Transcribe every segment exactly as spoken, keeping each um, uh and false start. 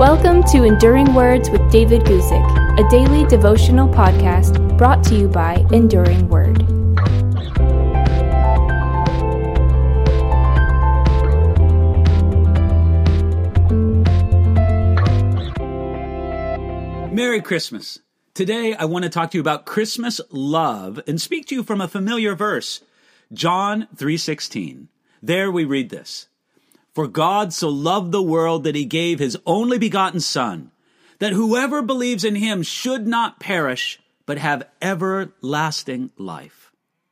Welcome to Enduring Words with David Guzik, a daily devotional podcast brought to you by Enduring Word. Merry Christmas. Today I want to talk to you about Christmas love and speak to you from a familiar verse, John three sixteen. There we read this. For God so loved the world that he gave his only begotten Son, that whoever believes in him should not perish, but have everlasting life.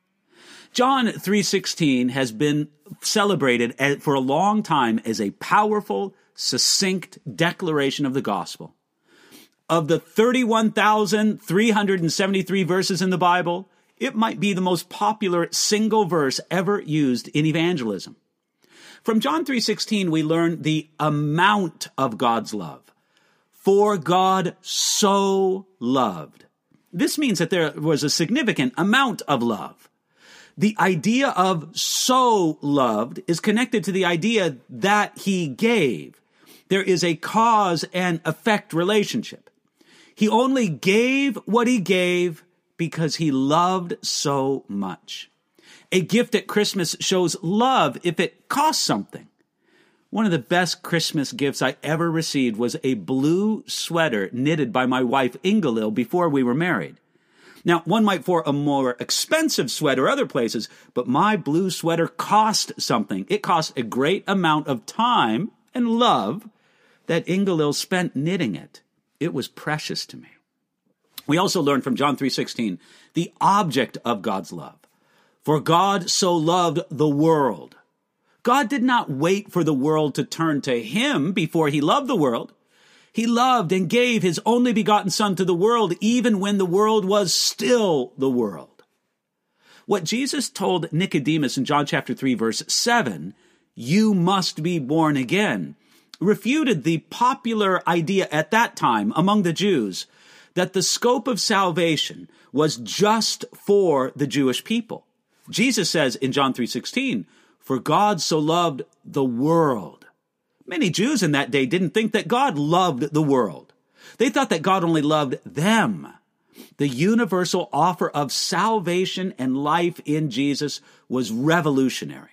John three sixteen has been celebrated for a long time as a powerful, succinct declaration of the gospel. Of the thirty-one thousand three hundred seventy-three verses in the Bible, it might be the most popular single verse ever used in evangelism. From John three sixteen, we learn the amount of God's love. For God so loved. This means that there was a significant amount of love. The idea of so loved is connected to the idea that he gave. There is a cause and effect relationship. He only gave what he gave because he loved so much. A gift at Christmas shows love if it costs something. One of the best Christmas gifts I ever received was a blue sweater knitted by my wife Ingalil before we were married. Now, one might for a more expensive sweater other places, but my blue sweater cost something. It cost a great amount of time and love that Ingalil spent knitting it. It was precious to me. We also learn from John three sixteen the object of God's love. For God so loved the world. God did not wait for the world to turn to him before he loved the world. He loved and gave his only begotten Son to the world, even when the world was still the world. What Jesus told Nicodemus in John chapter three, verse seven, you must be born again, refuted the popular idea at that time among the Jews that the scope of salvation was just for the Jewish people. Jesus says in John three sixteen, for God so loved the world. Many Jews in that day didn't think that God loved the world. They thought that God only loved them. The universal offer of salvation and life in Jesus was revolutionary.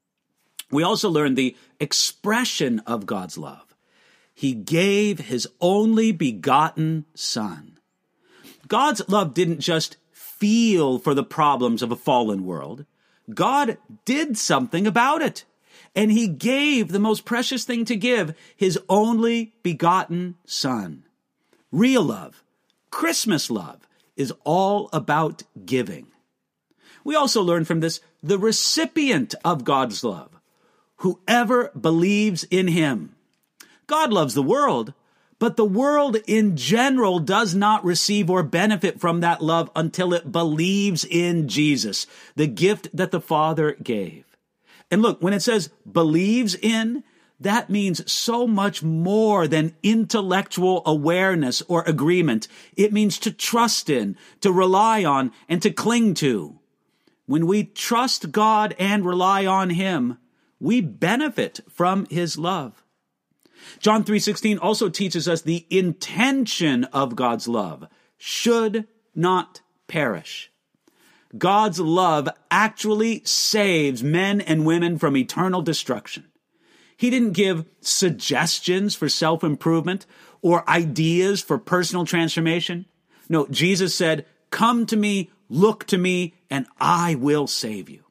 We also learned the expression of God's love. He gave his only begotten Son. God's love didn't just feel for the problems of a fallen world. God did something about it. And he gave the most precious thing to give, his only begotten Son. Real love, Christmas love, is all about giving. We also learn from this the recipient of God's love. Whoever believes in him. God loves the world, but the world in general does not receive or benefit from that love until it believes in Jesus, the gift that the Father gave. And look, when it says believes in, that means so much more than intellectual awareness or agreement. It means to trust in, to rely on, and to cling to. When we trust God and rely on him, we benefit from his love. John three sixteen also teaches us the intention of God's love should not perish. God's love actually saves men and women from eternal destruction. He didn't give suggestions for self-improvement or ideas for personal transformation. No, Jesus said, come to me, look to me, and I will save you.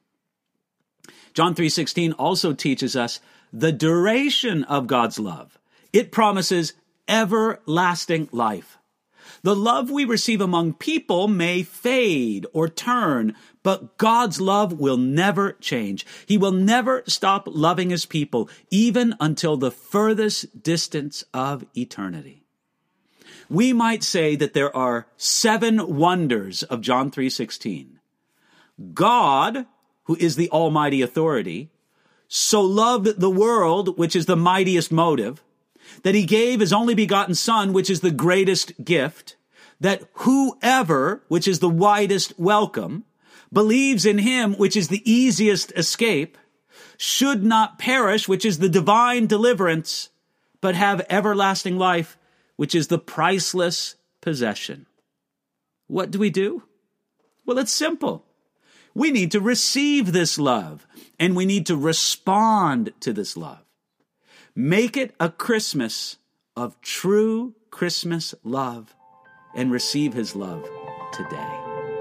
John three sixteen also teaches us the duration of God's love. It promises everlasting life. The love we receive among people may fade or turn, but God's love will never change. He will never stop loving his people, even until the furthest distance of eternity. We might say that there are seven wonders of John three sixteen. God, who is the almighty authority, so loved the world, which is the mightiest motive, that he gave his only begotten Son, which is the greatest gift, that whoever, which is the widest welcome, believes in him, which is the easiest escape, should not perish, which is the divine deliverance, but have everlasting life, which is the priceless possession. What do we do? Well, it's simple. We need to receive this love, and we need to respond to this love. Make it a Christmas of true Christmas love, and receive his love today.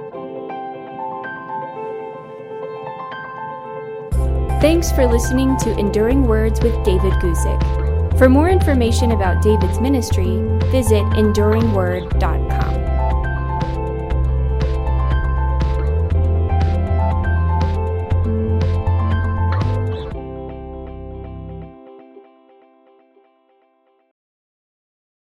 Thanks for listening to Enduring Words with David Guzik. For more information about David's ministry, visit enduring word dot com.